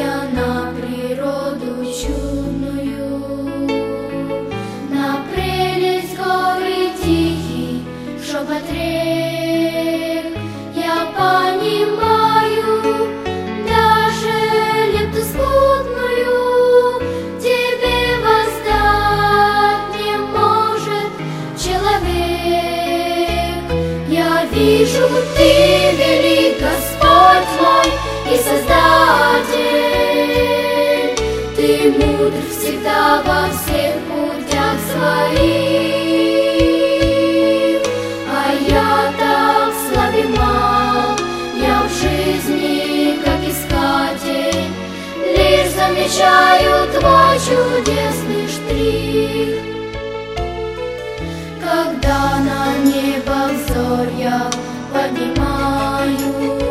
я на природу чудную, на прелесть горы тихий шепот рек. Я понимаю даже лепту смутную, тебе воздать не может человек. Я вижу, ты велик, Господь мой и Создатель, ты мудр всегда во всех путях своих. А я так слаб и мал, я в жизни как искатель, лишь замечаю твой чудесный штрих. Когда на небо взор я поднимаю,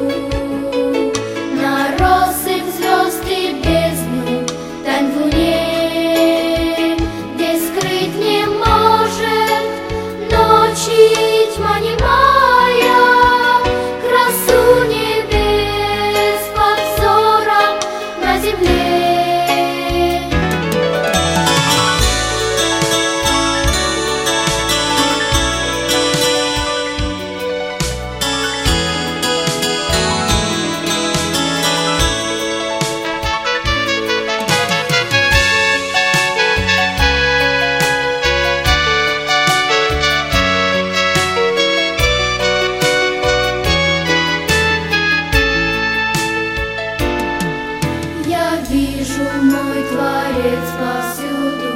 на россыпь звезд и бездну тань в луне, где скрыть не может ночи тьма немая красу небес под взором на земле. Вижу, мой Творец, повсюду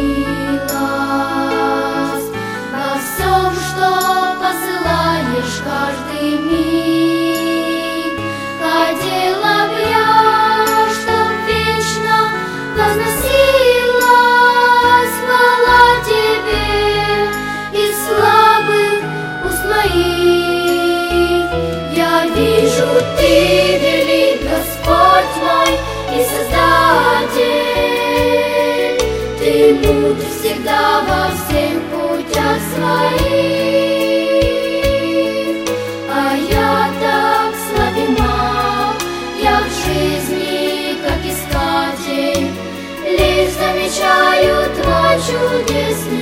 милость, во всем, что посылаешь каждый миг. Хотела б я, чтоб вечно возносилась хвала тебе из слабых уст моих. Я вижу, ты велик, Господь мой и Создатель, ты мудр всегда во всех путях своих. А я так слаб и мал, я в жизни как искатель, лишь замечаю твой чудесный